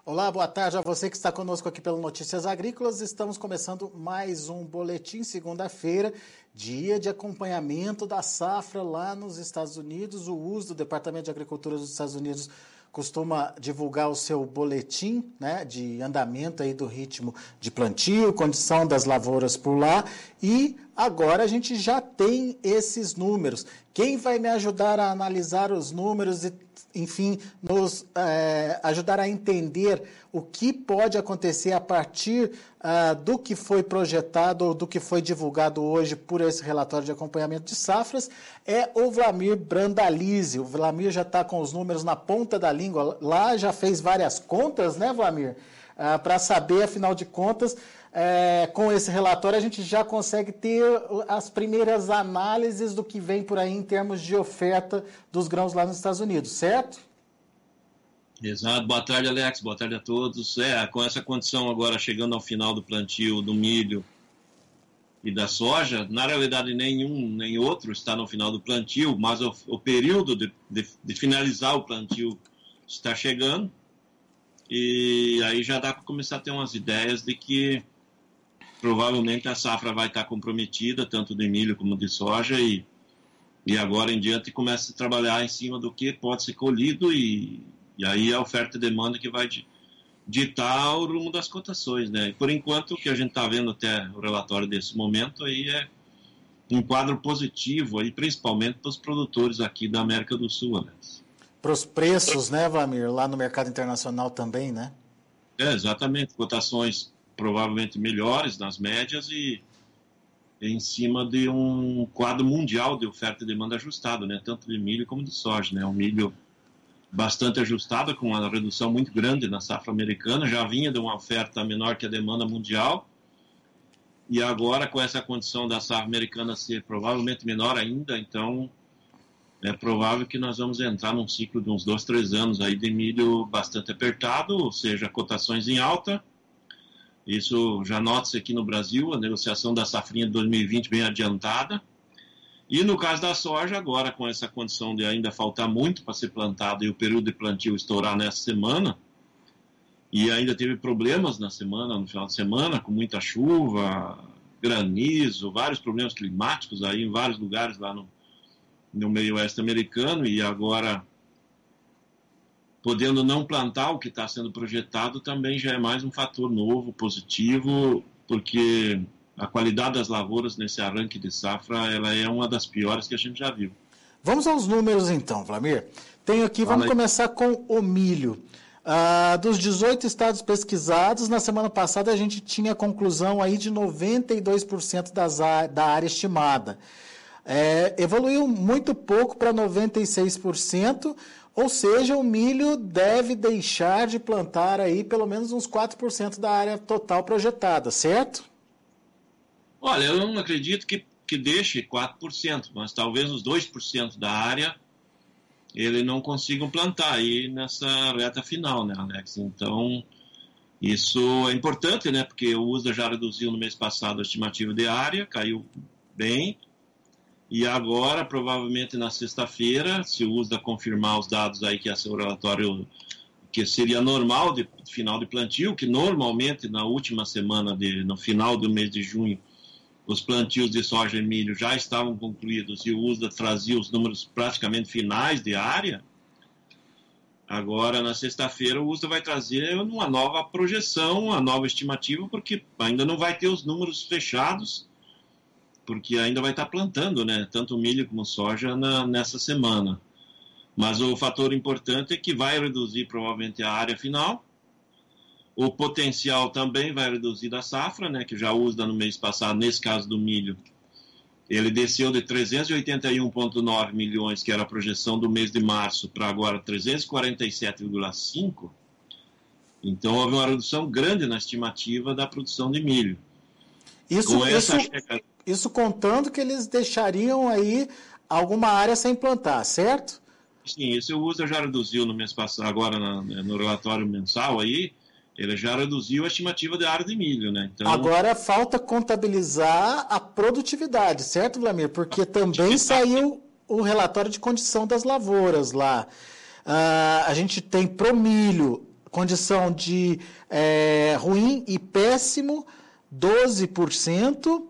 Olá, boa tarde a você que está conosco aqui pelo Notícias Agrícolas. Estamos começando mais um boletim, segunda-feira, dia de acompanhamento da safra lá nos Estados Unidos. O USDA, do Departamento de Agricultura dos Estados Unidos, costuma divulgar o seu boletim, né, de andamento aí do ritmo de plantio, condição das lavouras por lá, e agora a gente já tem esses números. Quem vai me ajudar a analisar os números e, enfim, nos ajudar a entender o que pode acontecer a partir do que foi projetado ou do que foi divulgado hoje por esse relatório de acompanhamento de safras, é o Vlamir Brandalize. O Vlamir já está com os números na ponta da língua lá, já fez várias contas, né, Vlamir? Para saber, afinal de contas, com esse relatório a gente já consegue ter as primeiras análises do que vem por aí em termos de oferta dos grãos lá nos Estados Unidos, certo? Exato. Boa tarde, Alex. Boa tarde a todos. Com essa condição agora chegando ao final do plantio do milho e da soja, na realidade nenhum nem outro está no final do plantio, mas o período de finalizar o plantio está chegando e aí já dá para começar a ter umas ideias de que provavelmente a safra vai estar comprometida, tanto de milho como de soja, e agora em diante começa a trabalhar em cima do que pode ser colhido e aí a oferta e demanda que vai ditar o rumo das cotações, né? E por enquanto, o que a gente está vendo até o relatório desse momento aí é um quadro positivo, aí, principalmente para os produtores aqui da América do Sul, Alex. Para os preços, né, Vlamir? Lá no mercado internacional também, né? Exatamente. Cotações provavelmente melhores nas médias e em cima de um quadro mundial de oferta e demanda ajustado, né? Tanto de milho como de soja, né? O milho bastante ajustada, com uma redução muito grande na safra americana, já vinha de uma oferta menor que a demanda mundial, e agora com essa condição da safra americana ser provavelmente menor ainda, então é provável que nós vamos entrar num ciclo de uns 2, 3 anos aí de milho bastante apertado, ou seja, cotações em alta. Isso já nota-se aqui no Brasil, a negociação da safrinha de 2020 bem adiantada. E no caso da soja, agora com essa condição de ainda faltar muito para ser plantado e o período de plantio estourar nessa semana, e ainda teve problemas no final de semana, com muita chuva, granizo, vários problemas climáticos aí em vários lugares lá no meio oeste americano, e agora podendo não plantar o que está sendo projetado também já é mais um fator novo, positivo, porque a qualidade das lavouras nesse arranque de safra, ela é uma das piores que a gente já viu. Vamos aos números então, Vlamir. Tenho aqui, vamos começar com o milho. Dos 18 estados pesquisados, na semana passada a gente tinha a conclusão aí de 92% da área estimada. Evoluiu muito pouco para 96%, ou seja, o milho deve deixar de plantar aí pelo menos uns 4% da área total projetada, certo? Olha, eu não acredito que deixe 4%, mas talvez os 2% da área ele não consigam plantar aí nessa reta final, né, Alex? Então, isso é importante, né, porque o USDA já reduziu no mês passado a estimativa de área, caiu bem, e agora, provavelmente na sexta-feira, se o USDA confirmar os dados aí que é seu relatório, que seria normal de final de plantio, que normalmente na última semana, no final do mês de junho, os plantios de soja e milho já estavam concluídos e o USDA trazia os números praticamente finais de área. Agora, na sexta-feira, o USDA vai trazer uma nova projeção, uma nova estimativa, porque ainda não vai ter os números fechados, porque ainda vai estar plantando, né, tanto milho como soja nessa semana. Mas o fator importante é que vai reduzir provavelmente a área final. O potencial também vai reduzir da safra, né, que já usa no mês passado, nesse caso do milho. Ele desceu de 381,9 milhões, que era a projeção do mês de março, para agora 347,5. Então, houve uma redução grande na estimativa da produção de milho. Isso contando que eles deixariam aí alguma área sem plantar, certo? Sim, isso o USDA já reduziu no mês passado, agora no relatório mensal aí, ele já reduziu a estimativa de área de milho, né? Então, agora falta contabilizar a produtividade, certo, Vlamir? Porque também saiu o relatório de condição das lavouras lá. A gente tem pro milho condição de ruim e péssimo, 12%,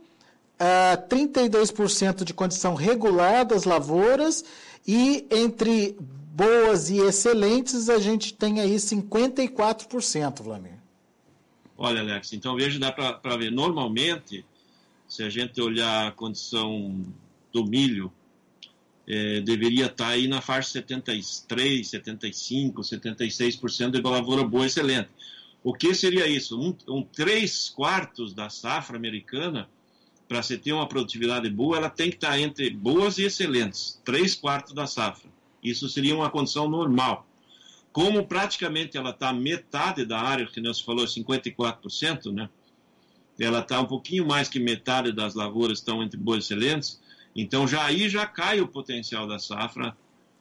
32% de condição regular das lavouras, e entre boas e excelentes a gente tem aí 54%, Vlamir. Olha, Alex, então veja, dá para ver, normalmente, se a gente olhar a condição do milho, deveria estar aí na faixa 73, 75, 76% de lavoura boa e excelente. O que seria isso? 3/4 da safra americana, para você ter uma produtividade boa, ela tem que estar entre boas e excelentes, 3/4 da safra. Isso seria uma condição normal. Como praticamente ela está metade da área, que nós falou 54%, né? Ela está um pouquinho mais que metade das lavouras estão entre boas e excelentes, então aí já cai o potencial da safra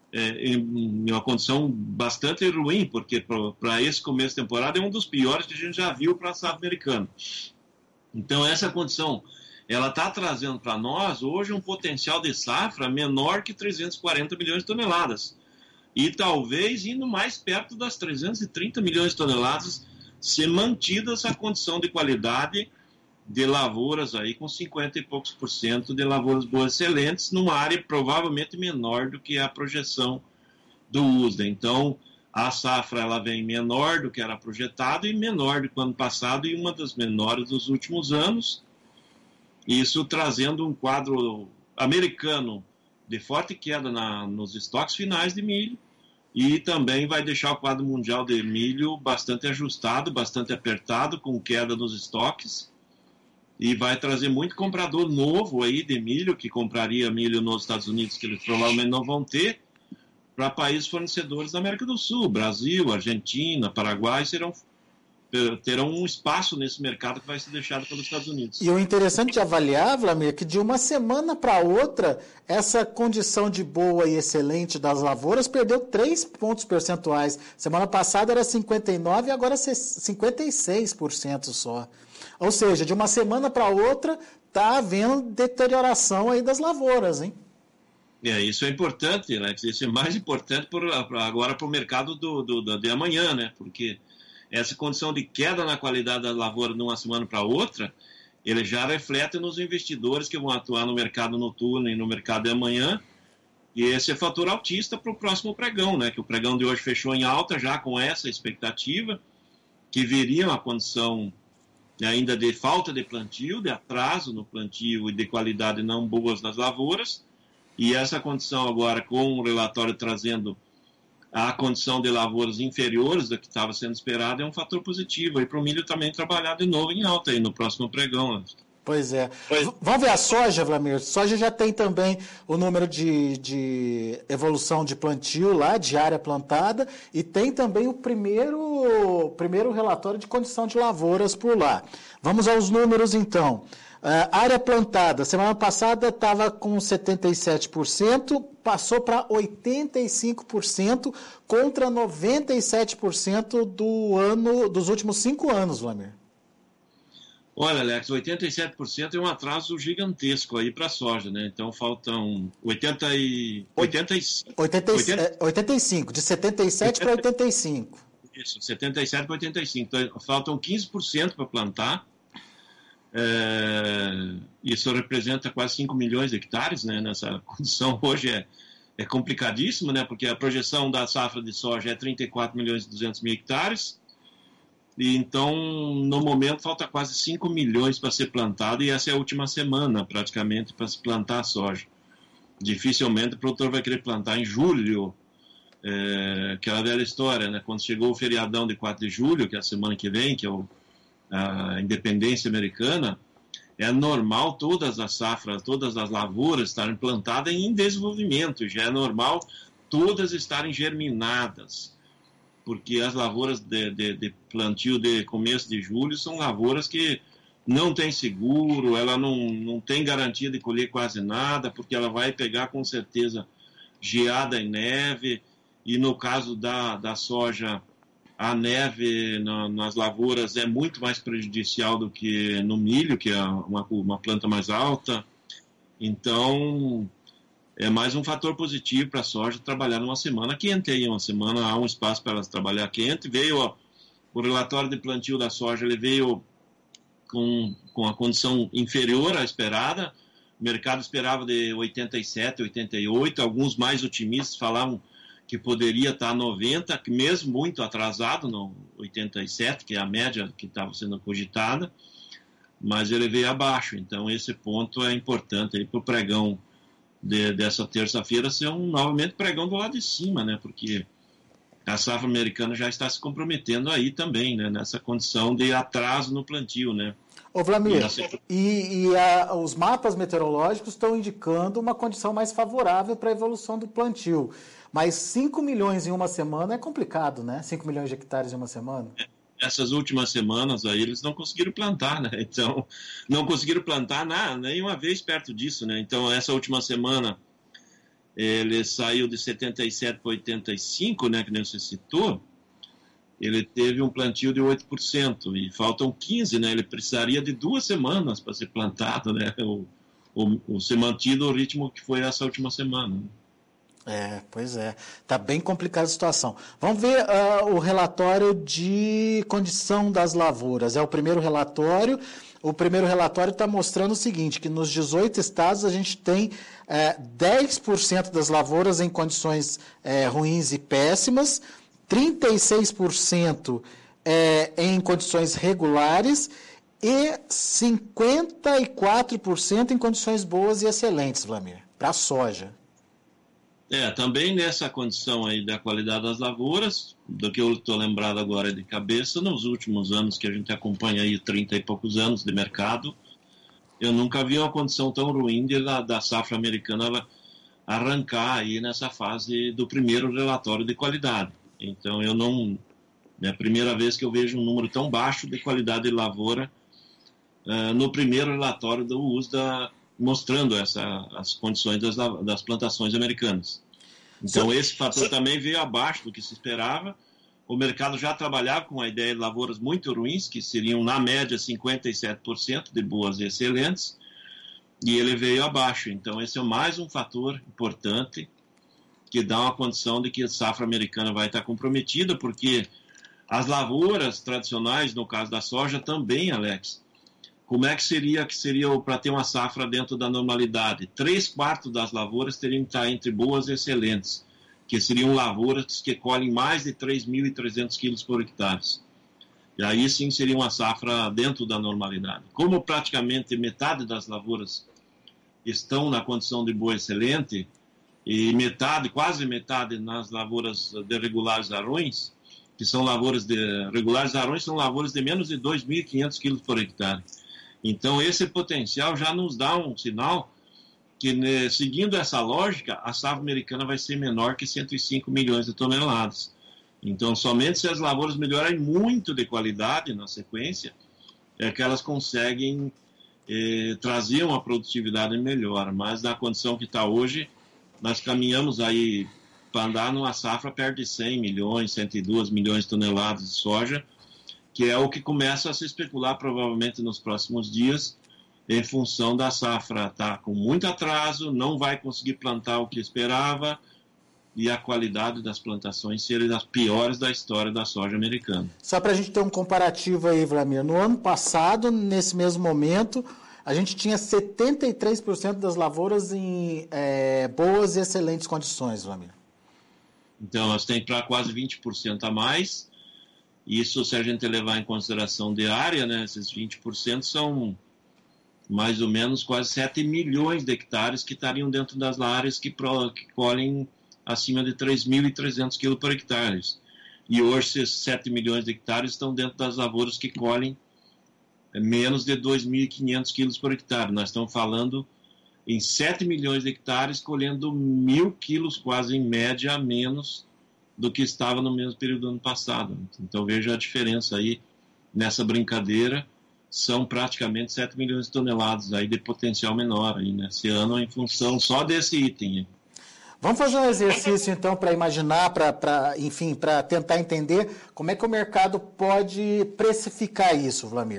em uma condição bastante ruim, porque para esse começo de temporada é um dos piores que a gente já viu para a safra americana. Então essa condição, ela está trazendo para nós hoje um potencial de safra menor que 340 milhões de toneladas. E talvez indo mais perto das 330 milhões de toneladas, se mantida essa condição de qualidade de lavouras aí com 50 e poucos % de lavouras boas excelentes, numa área provavelmente menor do que a projeção do USDA. Então, a safra ela vem menor do que era projetado e menor do que o ano passado, e uma das menores dos últimos anos. Isso trazendo um quadro americano de forte queda nos estoques finais de milho, e também vai deixar o quadro mundial de milho bastante ajustado, bastante apertado, com queda nos estoques, e vai trazer muito comprador novo aí de milho, que compraria milho nos Estados Unidos, que eles provavelmente não vão ter, para países fornecedores da América do Sul. Brasil, Argentina, Paraguai terão um espaço nesse mercado que vai ser deixado pelos Estados Unidos. E o interessante de avaliar, Vlamir, é que de uma semana para outra, essa condição de boa e excelente das lavouras perdeu 3 pontos percentuais. Semana passada era 59% e agora 56% só. Ou seja, de uma semana para outra, está havendo deterioração aí das lavouras, hein? Isso é importante, Alex. Isso é mais importante agora para o mercado de amanhã, né? Porque essa condição de queda na qualidade da lavoura de uma semana para outra, ele já reflete nos investidores que vão atuar no mercado noturno e no mercado de amanhã, e esse é fator altista para o próximo pregão, né? Que o pregão de hoje fechou em alta já com essa expectativa, que viria uma condição ainda de falta de plantio, de atraso no plantio e de qualidade não boas das lavouras, e essa condição agora com o relatório trazendo a condição de lavouras inferiores da que estava sendo esperada é um fator positivo. E para o milho também trabalhar de novo em alta aí no próximo pregão. Pois é. Vamos ver a soja, Vlamir. Soja já tem também o número de evolução de plantio lá, de área plantada, e tem também o primeiro relatório de condição de lavouras por lá. Vamos aos números, então. Área plantada, semana passada estava com 77%, passou para 85% contra 97% dos últimos 5 anos, Vlamir. Olha, Alex, 87% é um atraso gigantesco aí para a soja, né? Então faltam 85, de 77 para 85. Isso, 77 para 85. Então faltam 15% para plantar. Isso representa quase 5 milhões de hectares, né? Nessa condição hoje é complicadíssimo, né? Porque a projeção da safra de soja é 34 milhões e 200 mil hectares, e então no momento falta quase 5 milhões para ser plantado, e essa é a última semana praticamente para se plantar a soja. Dificilmente o produtor vai querer plantar em julho, aquela velha história, né? Quando chegou o feriadão de 4 de julho, que é a semana que vem, que é a independência americana, é normal todas as safras, todas as lavouras estarem plantadas em desenvolvimento, já é normal todas estarem germinadas, porque as lavouras de plantio de começo de julho são lavouras que não tem seguro, ela não tem garantia de colher quase nada, porque ela vai pegar com certeza geada e neve, e no caso da soja, a neve nas lavouras é muito mais prejudicial do que no milho, que é uma planta mais alta. Então, é mais um fator positivo para a soja trabalhar numa semana quente. Aí, uma semana há um espaço para ela trabalhar quente. Veio o relatório de plantio da soja ele veio com a condição inferior à esperada. O mercado esperava de 87, 88, alguns mais otimistas falavam que poderia estar 90, que mesmo muito atrasado, no 87, que é a média que estava sendo cogitada, mas ele veio abaixo. Então esse ponto é importante para o pregão dessa terça-feira ser novamente pregão do lado de cima, né? Porque a safra americana já está se comprometendo aí também, né? Nessa condição de atraso no plantio, né? Ô, Vlamir, os mapas meteorológicos estão indicando uma condição mais favorável para a evolução do plantio. Mas 5 milhões em uma semana é complicado, né? 5 milhões de hectares em uma semana. Essas últimas semanas aí eles não conseguiram plantar, né? Então, não conseguiram plantar nenhuma vez perto disso, né? Então, essa última semana ele saiu de 77 para 85, né? Que nem você citou. Ele teve um plantio de 8% e faltam 15, né? Ele precisaria de 2 semanas para ser plantado, né? O ser mantido o ritmo que foi essa última semana, né? Pois é. Está bem complicada a situação. Vamos ver o relatório de condição das lavouras. É o primeiro relatório. O primeiro relatório está mostrando o seguinte, que nos 18 estados a gente tem 10% das lavouras em condições ruins e péssimas, 36% em condições regulares e 54% em condições boas e excelentes, Vlamir, para a soja. Também nessa condição aí da qualidade das lavouras, do que eu estou lembrado agora de cabeça, nos últimos anos que a gente acompanha aí 30 e poucos anos de mercado, eu nunca vi uma condição tão ruim da safra americana arrancar aí nessa fase do primeiro relatório de qualidade. Então é a primeira vez que eu vejo um número tão baixo de qualidade de lavoura no primeiro relatório do USDA, mostrando as condições das plantações americanas. Então, esse fator também veio abaixo do que se esperava. O mercado já trabalhava com a ideia de lavouras muito ruins, que seriam, na média, 57% de boas e excelentes, e ele veio abaixo. Então, esse é mais um fator importante que dá uma condição de que a safra americana vai estar comprometida, porque as lavouras tradicionais, no caso da soja, também, Alex, como é que seria para ter uma safra dentro da normalidade? 3/4 das lavouras teriam que estar entre boas e excelentes, que seriam lavouras que colhem mais de 3.300 quilos por hectare. E aí sim seria uma safra dentro da normalidade. Como praticamente metade das lavouras estão na condição de boa e excelente, e quase metade nas lavouras de regulares arrões, que são lavouras de regulares arrões, são lavouras de menos de 2.500 quilos por hectare. Então, esse potencial já nos dá um sinal que, né, seguindo essa lógica, a safra americana vai ser menor que 105 milhões de toneladas. Então, somente se as lavouras melhorarem muito de qualidade na sequência, é que elas conseguem trazer uma produtividade melhor. Mas, na condição que está hoje, nós caminhamos aí para andar numa safra perto de 100 milhões, 102 milhões de toneladas de soja, que é o que começa a se especular provavelmente nos próximos dias, em função da safra estar com muito atraso, não vai conseguir plantar o que esperava, e a qualidade das plantações serem das piores da história da soja americana. Só para a gente ter um comparativo aí, Vlamir, no ano passado, nesse mesmo momento, a gente tinha 73% das lavouras em boas e excelentes condições, Vlamir. Então, nós temos para quase 20% a mais. Isso, se a gente levar em consideração de área, né, esses 20% são mais ou menos quase 7 milhões de hectares que estariam dentro das áreas que colhem acima de 3.300 quilos por hectare. E hoje, esses 7 milhões de hectares estão dentro das lavouras que colhem menos de 2.500 quilos por hectare. Nós estamos falando em 7 milhões de hectares colhendo 1.000 quilos, quase em média, a menos do que estava no mesmo período do ano passado. Então, veja a diferença aí nessa brincadeira. São praticamente 7 milhões de toneladas aí de potencial menor aí nesse ano, em função só desse item. Vamos fazer um exercício, então, para imaginar, para tentar entender como é que o mercado pode precificar isso, Vlamir.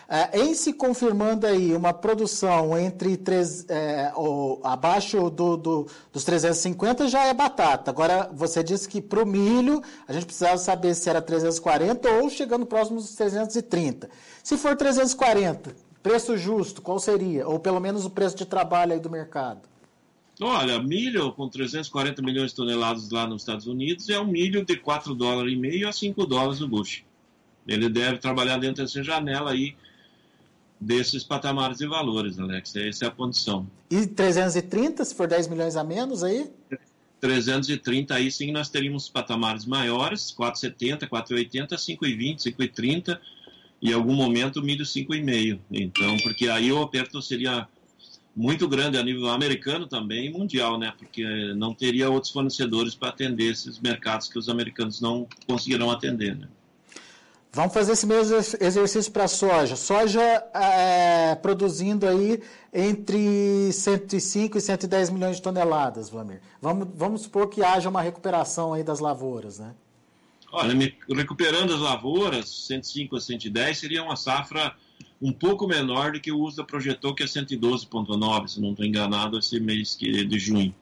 Em se confirmando aí uma produção entre abaixo dos 350 já é batata. Agora, você disse que para o milho a gente precisava saber se era 340 ou chegando próximo dos 330. Se for 340, preço justo, qual seria? Ou pelo menos o preço de trabalho aí do mercado? Olha, milho com 340 milhões de toneladas lá nos Estados Unidos é um milho de $4,50 a $5 o bushel. Ele deve trabalhar dentro dessa janela aí desses patamares de valores, Alex. Essa é a condição. E 330, se for 10 milhões a menos aí? 330, aí sim nós teríamos patamares maiores, 4,70, 4,80, 5,20, 5,30 e em algum momento o milho 5,5. Então, porque aí o aperto seria muito grande a nível americano também e mundial, né? Porque não teria outros fornecedores para atender esses mercados que os americanos não conseguirão atender, né? Vamos fazer esse mesmo exercício para a soja. Soja produzindo aí entre 105 e 110 milhões de toneladas, Vlamir. Vamos supor que haja uma recuperação aí das lavouras, né? Olha, recuperando as lavouras, 105 a 110 seria uma safra um pouco menor do que o USDA projetou, que é 112,9, se não estou enganado, esse mês de junho.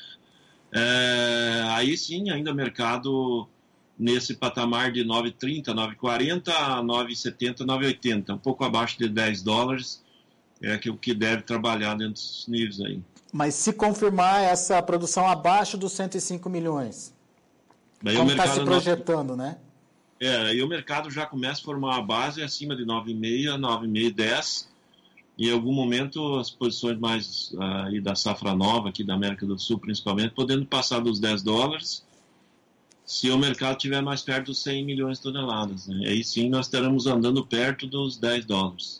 Aí sim, ainda mercado nesse patamar de 9,30, 9,40, 9,70, 9,80, um pouco abaixo de $10, é o que deve trabalhar dentro dos níveis aí. Mas se confirmar essa produção abaixo dos 105 milhões, como está se projetando, né? E o mercado já começa a formar uma base acima de 9,5, 9,5, 10. E em algum momento as posições mais aí da safra nova, aqui da América do Sul principalmente, podendo passar dos $10, se o mercado estiver mais perto dos 100 milhões de toneladas, né? Aí sim nós estaremos andando perto dos $10.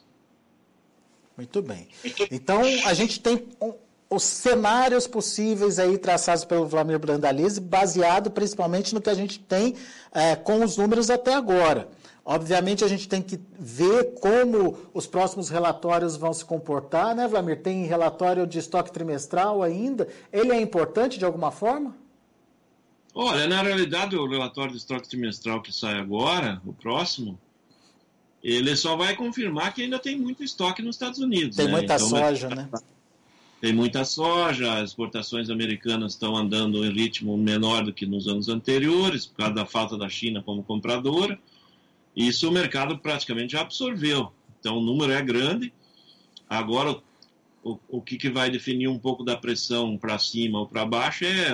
Muito bem. Então, a gente tem os cenários possíveis aí traçados pelo Vlamir Brandalize, baseado principalmente no que a gente tem com os números até agora. Obviamente, a gente tem que ver como os próximos relatórios vão se comportar, né, Vlamir? Tem relatório de estoque trimestral ainda. Ele é importante de alguma forma? Olha, na realidade, o relatório de estoque trimestral que sai agora, o próximo, ele só vai confirmar que ainda tem muito estoque nos Estados Unidos. Tem muita soja, né? Tem muita soja, as exportações americanas estão andando em ritmo menor do que nos anos anteriores, por causa da falta da China como compradora. Isso o mercado praticamente já absorveu. Então o número é grande. Agora, o que vai definir um pouco da pressão para cima ou para baixo é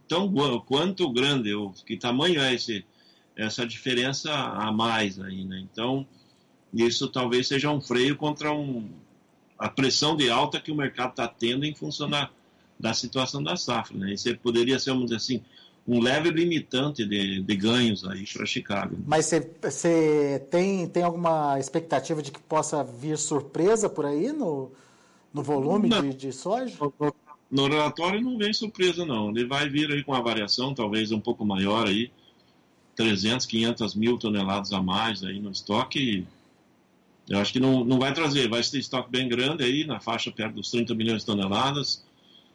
quanto grande, que tamanho é essa diferença a mais aí, né? Então, isso talvez seja um freio contra a pressão de alta que o mercado está tendo em função da situação da safra, né? Isso poderia ser, vamos dizer assim, um leve limitante de ganhos aí para Chicago. Mas você tem alguma expectativa de que possa vir surpresa por aí no volume de soja? No relatório não vem surpresa, não. Ele vai vir aí com uma variação talvez um pouco maior aí, 300, 500 mil toneladas a mais aí no estoque. Eu acho que não vai trazer, vai ser estoque bem grande aí, na faixa perto dos 30 milhões de toneladas.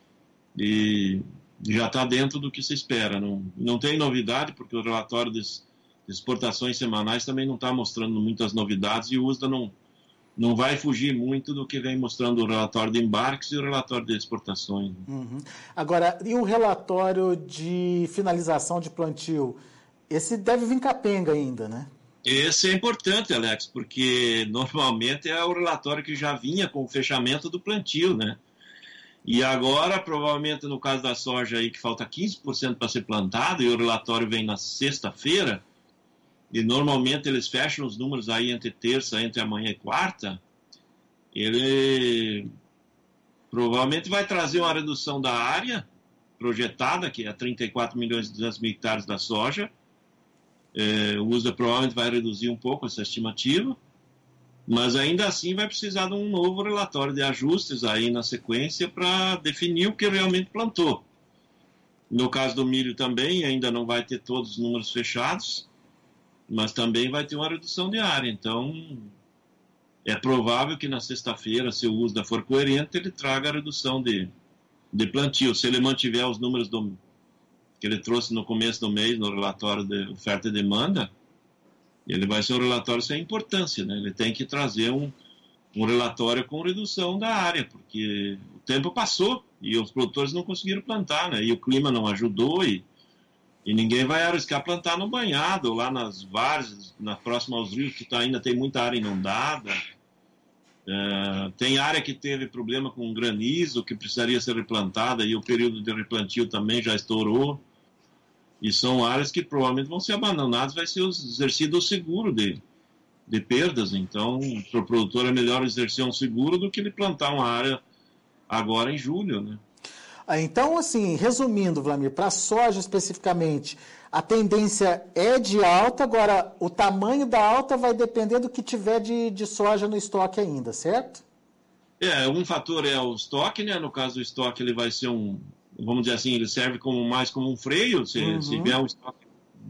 E já está dentro do que se espera. Não tem novidade, porque o relatório de exportações semanais também não está mostrando muitas novidades e o USDA não vai fugir muito do que vem mostrando o relatório de embarques e o relatório de exportações. Uhum. Agora, e o relatório de finalização de plantio? Esse deve vir capenga ainda, né? Esse é importante, Alex, porque normalmente é o relatório que já vinha com o fechamento do plantio, né? E agora, provavelmente no caso da soja aí, que falta 15% para ser plantado, e o relatório vem na sexta-feira, e normalmente eles fecham os números aí entre amanhã e quarta, ele provavelmente vai trazer uma redução da área projetada, que é 34 milhões e 200 mil hectares da soja. O USDA provavelmente vai reduzir um pouco essa estimativa, mas ainda assim vai precisar de um novo relatório de ajustes aí na sequência para definir o que realmente plantou. No caso do milho também, ainda não vai ter todos os números fechados, mas também vai ter uma redução de área. Então, é provável que na sexta-feira, se o USDA for coerente, ele traga a redução de plantio. Se ele mantiver os números que ele trouxe no começo do mês, no relatório de oferta e demanda, ele vai ser um relatório sem importância, né? Ele tem que trazer um relatório com redução da área, porque o tempo passou e os produtores não conseguiram plantar, né? E o clima não ajudou e ninguém vai arriscar plantar no banhado, ou lá nas várzeas, próxima aos rios, que ainda tem muita área inundada. Tem área que teve problema com granizo, que precisaria ser replantada, e o período de replantio também já estourou. E são áreas que provavelmente vão ser abandonadas, vai ser exercido o seguro de perdas. Então, para o produtor é melhor exercer um seguro do que ele plantar uma área agora em julho, né? Então, assim, resumindo, Vlamir, para a soja especificamente, a tendência é de alta, agora o tamanho da alta vai depender do que tiver de soja no estoque ainda, certo? Um fator é o estoque, né? No caso do estoque, ele vai ser vamos dizer assim, ele serve mais como um freio. Se vier um estoque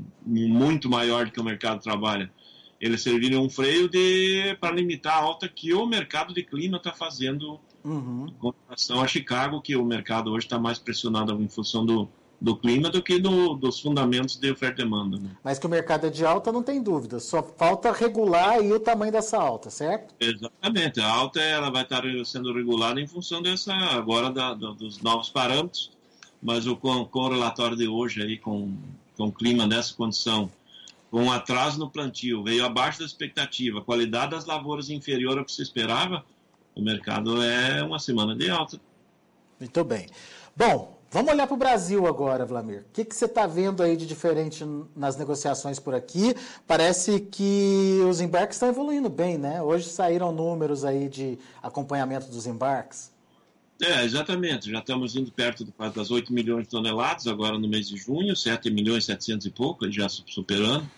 muito maior do que o mercado trabalha, ele serviria um freio para limitar a alta que o mercado de clima está fazendo com relação a Chicago, que o mercado hoje está mais pressionado em função do clima do que dos fundamentos de oferta e demanda. Né? Mas que o mercado é de alta, não tem dúvida. Só falta regular aí o tamanho dessa alta, certo? Exatamente. A alta ela vai estar sendo regulada em função agora dos novos parâmetros, mas com o relatório de hoje aí, com o clima nessa condição, com um atraso no plantio, veio abaixo da expectativa, a qualidade das lavouras inferior ao que se esperava, o mercado é uma semana de alta. Muito bem. Bom, vamos olhar para o Brasil agora, Vlamir. O que você está vendo aí de diferente nas negociações por aqui? Parece que os embarques estão evoluindo bem, né? Hoje saíram números aí de acompanhamento dos embarques. Exatamente. Já estamos indo perto das 8 milhões de toneladas, agora no mês de junho, 7 milhões e 700 e pouco, já superando.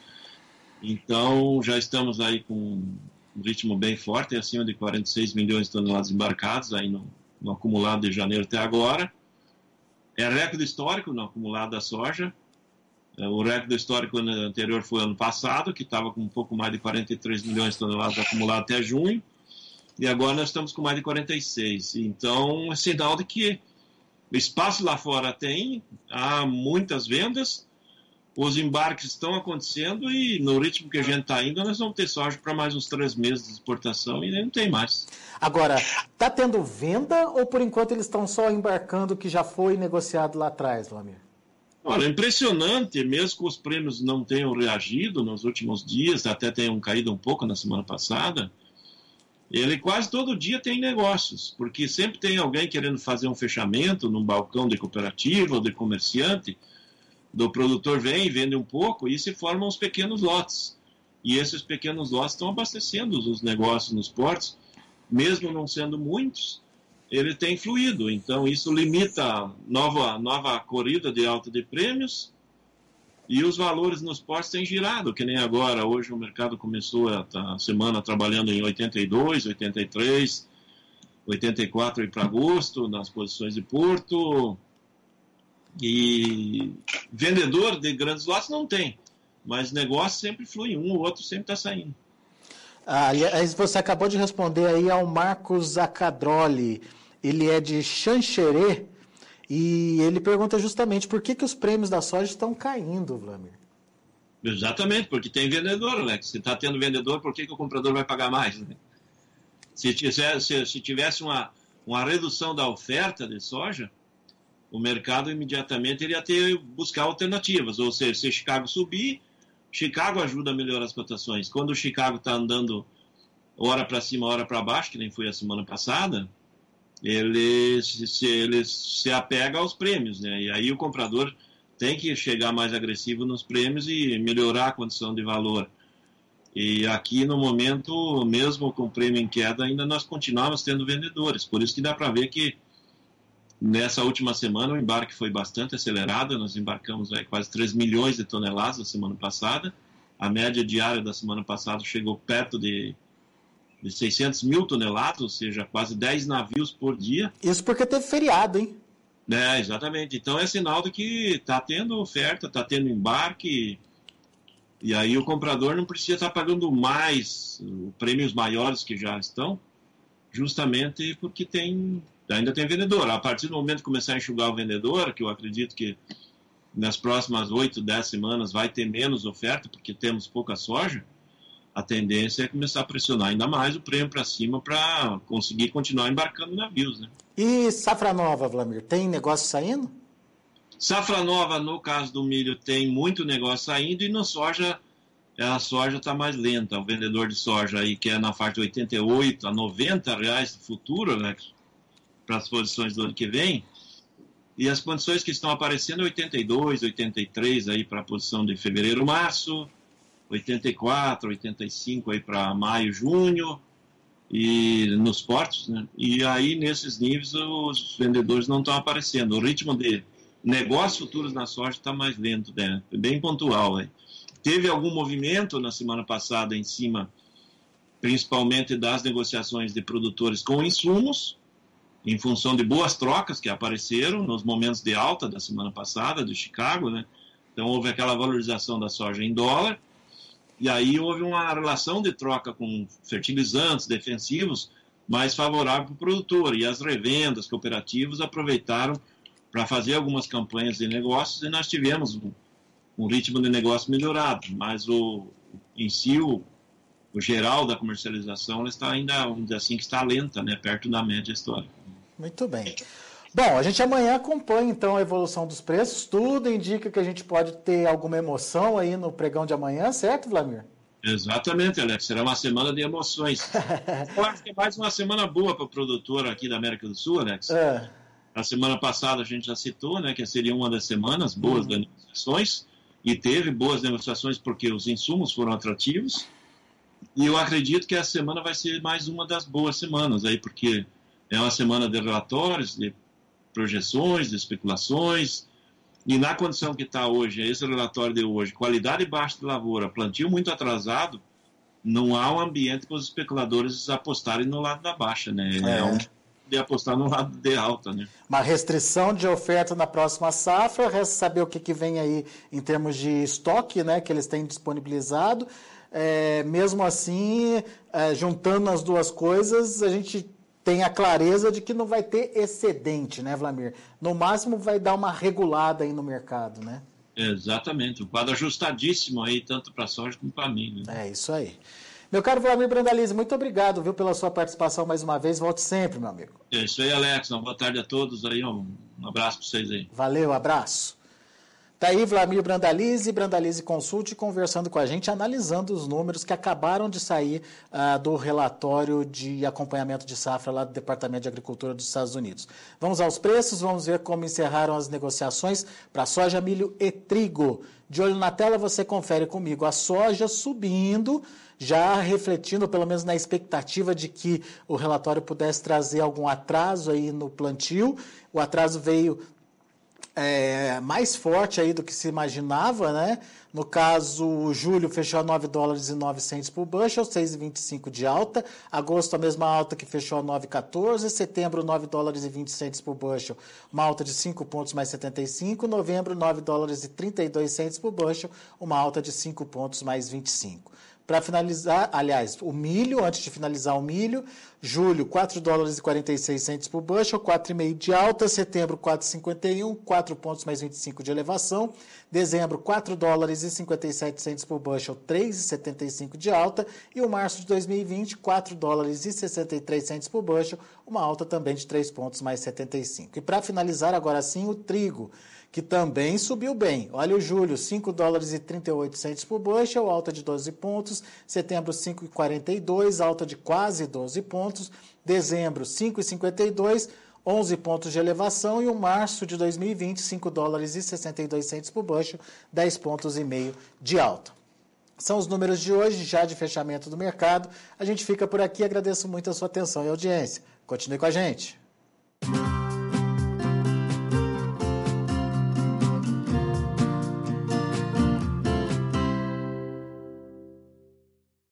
Então, já estamos aí com um ritmo bem forte, acima de 46 milhões de toneladas embarcadas aí no acumulado de janeiro até agora. É recorde histórico no acumulado da soja. O recorde histórico anterior foi ano passado, que estava com um pouco mais de 43 milhões de toneladas acumulado até junho. E agora nós estamos com mais de 46. Então, é sinal de que o espaço lá fora há muitas vendas, os embarques estão acontecendo e no ritmo que a gente está indo, nós vamos ter soja para mais uns 3 meses de exportação e não tem mais. Agora, está tendo venda ou por enquanto eles estão só embarcando o que já foi negociado lá atrás, Vlamir? Olha, impressionante, mesmo que os prêmios não tenham reagido nos últimos dias, até tenham caído um pouco na semana passada, ele quase todo dia tem negócios, porque sempre tem alguém querendo fazer um fechamento num balcão de cooperativa ou de comerciante, do produtor vem e vende um pouco e se formam os pequenos lotes. E esses pequenos lotes estão abastecendo os negócios nos portos, mesmo não sendo muitos, ele tem fluído. Então isso limita a nova corrida de alta de prêmios e os valores nos portos têm girado, que nem agora. Hoje o mercado começou a semana trabalhando em 82, 83, 84 para agosto, nas posições de porto. E vendedor de grandes lotes não tem, mas negócio sempre flui, um ou outro sempre está saindo. Aliás, você acabou de responder aí ao Marcos Acadroli, ele é de Xanxerê, e ele pergunta justamente por que os prêmios da soja estão caindo, Vlamir. Exatamente, porque tem vendedor, né? Se está tendo vendedor, por que o comprador vai pagar mais? Né? Se tivesse uma redução da oferta de soja, o mercado imediatamente iria buscar alternativas, ou seja, se Chicago subir, Chicago ajuda a melhorar as cotações. Quando o Chicago está andando hora para cima, hora para baixo, que nem foi a semana passada, ele se apega aos prêmios, né? E aí o comprador tem que chegar mais agressivo nos prêmios e melhorar a condição de valor. E aqui no momento, mesmo com o prêmio em queda, ainda nós continuamos tendo vendedores, por isso que dá para ver que nessa última semana, o embarque foi bastante acelerado. Nós embarcamos quase 3 milhões de toneladas na semana passada. A média diária da semana passada chegou perto de 600 mil toneladas, ou seja, quase 10 navios por dia. Isso porque teve feriado, hein? Exatamente. Então é sinal de que está tendo oferta, está tendo embarque. E aí o comprador não precisa estar pagando mais prêmios maiores que já estão, justamente porque ainda tem vendedor. A partir do momento que começar a enxugar o vendedor, que eu acredito que nas próximas 8, 10 semanas vai ter menos oferta, porque temos pouca soja, a tendência é começar a pressionar ainda mais o prêmio para cima para conseguir continuar embarcando navios, né? E safra nova, Wlamir, tem negócio saindo? Safra nova, no caso do milho, tem muito negócio saindo, e na soja, a soja está mais lenta. O vendedor de soja aí, que é na faixa de 88 a 90 reais no futuro, né, para as posições do ano que vem, e as condições que estão aparecendo 82, 83 aí para a posição de fevereiro, março, 84, 85 aí para maio, junho, e nos portos, né? E aí nesses níveis os vendedores não estão aparecendo. O ritmo de negócios futuros na soja está mais lento, né? Bem pontual. Né? Teve algum movimento na semana passada em cima, principalmente das negociações de produtores com insumos, em função de boas trocas que apareceram nos momentos de alta da semana passada, do Chicago, né? Então houve aquela valorização da soja em dólar, e aí houve uma relação de troca com fertilizantes defensivos mais favorável para o produtor, e as revendas cooperativas aproveitaram para fazer algumas campanhas de negócios, e nós tivemos um ritmo de negócio melhorado, mas em si o geral da comercialização ela está ainda, vamos dizer assim, que está lenta, né, perto da média histórica. Muito bem. Bom, a gente amanhã acompanha então a evolução dos preços, tudo indica que a gente pode ter alguma emoção aí no pregão de amanhã, certo, Wlamir? Exatamente, Alex, será uma semana de emoções. Eu acho que é mais uma semana boa para o produtor aqui da América do Sul, Alex. A semana passada a gente já citou, né, que seria uma das semanas boas das negociações, e teve boas negociações porque os insumos foram atrativos, e eu acredito que a semana vai ser mais uma das boas semanas, aí, porque é uma semana de relatórios, de projeções, de especulações, e na condição que está hoje, esse relatório de hoje, qualidade baixa de lavoura, plantio muito atrasado, não há um ambiente para os especuladores apostarem no lado da baixa, né? De apostar no lado de alta, né? Uma restrição de oferta na próxima safra, resta saber o que vem aí em termos de estoque, né, que eles têm disponibilizado. Mesmo assim, juntando as duas coisas, a gente tem a clareza de que não vai ter excedente, né, Wlamir? No máximo vai dar uma regulada aí no mercado, né? Exatamente, um quadro ajustadíssimo aí, tanto para a soja como para milho. Né? É isso aí. Meu caro Wlamir Brandalize, muito obrigado, viu, pela sua participação mais uma vez. Volte sempre, meu amigo. É isso aí, Alex. Uma boa tarde a todos aí. Um abraço para vocês aí. Valeu, abraço. Tá aí Wlamir Brandalize Consult, conversando com a gente, analisando os números que acabaram de sair do relatório de acompanhamento de safra lá do Departamento de Agricultura dos Estados Unidos. Vamos aos preços, vamos ver como encerraram as negociações para soja, milho e trigo. De olho na tela, você confere comigo a soja subindo, já refletindo, pelo menos na expectativa de que o relatório pudesse trazer algum atraso aí no plantio. O atraso veio mais forte aí do que se imaginava, né? No caso, julho fechou a $9,09 por bushel, 6,25 de alta. Agosto, a mesma alta que fechou a 9,14. Setembro, $9,20 por bushel, uma alta de 5 pontos mais 75. Novembro, $9,32 por bushel, uma alta de 5 pontos mais 25. Para finalizar, aliás, o milho, antes de finalizar o milho, julho, $4,46 por bushel, 4,5 de alta. Setembro, 4,51, 4 pontos mais 25 de elevação. Dezembro, $4,57 por bushel, 3,75 de alta. E o março de 2020, $4,63 por bushel, uma alta também de 3 pontos mais 75. E para finalizar, agora sim, o trigo, que também subiu bem. Olha o julho, $5,38 por bushel, alta de 12 pontos. Setembro, 5,42, alta de quase 12 pontos. Dezembro, 5,52, 11 pontos de elevação. E o março de 2020, $5,62 por bushel, 10 pontos e meio de alta. São os números de hoje, já de fechamento do mercado. A gente fica por aqui, agradeço muito a sua atenção e audiência. Continue com a gente.